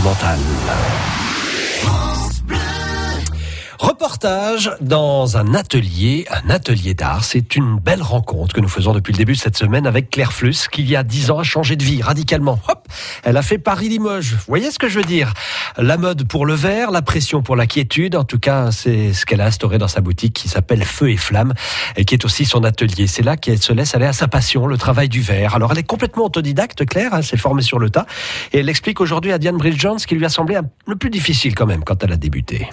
sentimentale. Reportage dans un atelier d'art. C'est une belle rencontre que nous faisons depuis le début de cette semaine avec Claire Fluss, qui il y a 10 ans a changé de vie radicalement. Hop, elle a fait Paris-Limoges. Vous voyez ce que je veux dire ? La mode pour le verre, la pression pour la quiétude. En tout cas, c'est ce qu'elle a instauré dans sa boutique qui s'appelle Feu et Flamme et qui est aussi son atelier. C'est là qu'elle se laisse aller à sa passion, le travail du verre. Alors, elle est complètement autodidacte, Claire. Elle s'est formée sur le tas et elle explique aujourd'hui à Diane Bridge-Jones ce qui lui a semblé le plus difficile quand même quand elle a débuté.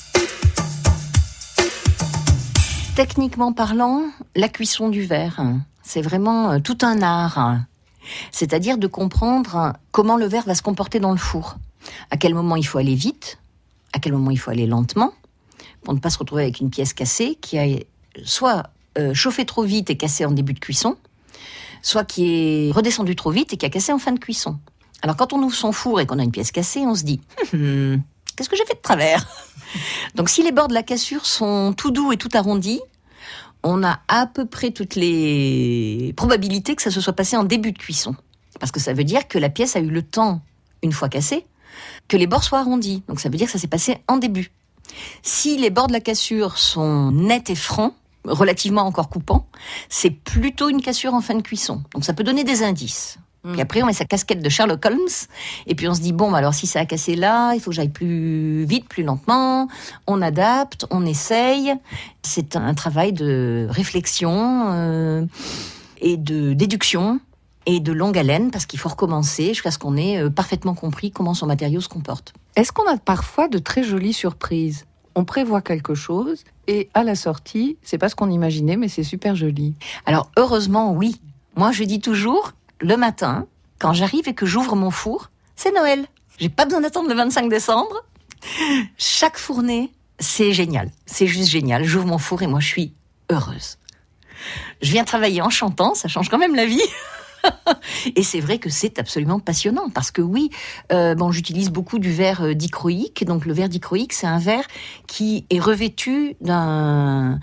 Techniquement parlant, la cuisson du verre, c'est vraiment tout un art. C'est-à-dire de comprendre comment le verre va se comporter dans le four. À quel moment il faut aller vite, à quel moment il faut aller lentement, pour ne pas se retrouver avec une pièce cassée qui a soit chauffé trop vite et cassé en début de cuisson, soit qui est redescendu trop vite et qui a cassé en fin de cuisson. Alors quand on ouvre son four et qu'on a une pièce cassée, on se dit qu'est-ce que j'ai fait de travers ? Donc si les bords de la cassure sont tout doux et tout arrondis, on a à peu près toutes les probabilités que ça se soit passé en début de cuisson. Parce que ça veut dire que la pièce a eu le temps, une fois cassée, que les bords soient arrondis. Donc ça veut dire que ça s'est passé en début. Si les bords de la cassure sont nets et francs, relativement encore coupants, c'est plutôt une cassure en fin de cuisson. Donc ça peut donner des indices. Puis après, on met sa casquette de Sherlock Holmes, et puis on se dit, bon, alors si ça a cassé là, il faut que j'aille plus vite, plus lentement, on adapte, on essaye. C'est un travail de réflexion et de déduction et de longue haleine, parce qu'il faut recommencer jusqu'à ce qu'on ait parfaitement compris comment son matériau se comporte. Est-ce qu'on a parfois de très jolies surprises ? On prévoit quelque chose, et à la sortie, c'est pas ce qu'on imaginait, mais c'est super joli. Alors, heureusement, oui. Moi, je dis toujours, le matin, quand j'arrive et que j'ouvre mon four, c'est Noël. J'ai pas besoin d'attendre le 25 décembre. Chaque fournée, c'est génial. C'est juste génial. J'ouvre mon four et moi, je suis heureuse. Je viens travailler en chantant, ça change quand même la vie. Et c'est vrai que c'est absolument passionnant parce que oui, j'utilise beaucoup du verre dichroïque. Donc le verre dichroïque, c'est un verre qui est revêtu d'un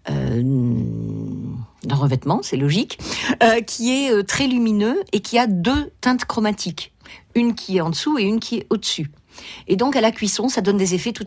revêtement, c'est logique, qui est très lumineux et qui a 2 teintes chromatiques. Une qui est en dessous et une qui est au-dessus. Et donc à la cuisson, ça donne des effets tout